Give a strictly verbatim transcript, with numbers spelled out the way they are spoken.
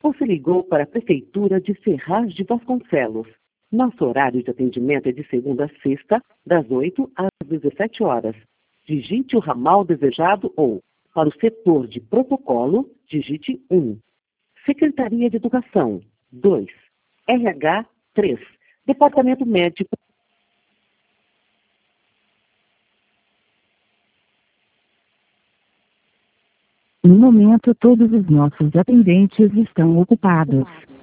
Você ligou para a Prefeitura de Ferraz de Vasconcelos. Nosso horário de atendimento é de segunda a sexta, das oito às dezessete horas. Digite o ramal desejado ou, para o setor de protocolo, digite um. Secretaria de Educação, dois. R H, três. Departamento Médico. No momento, todos os nossos atendentes estão ocupados.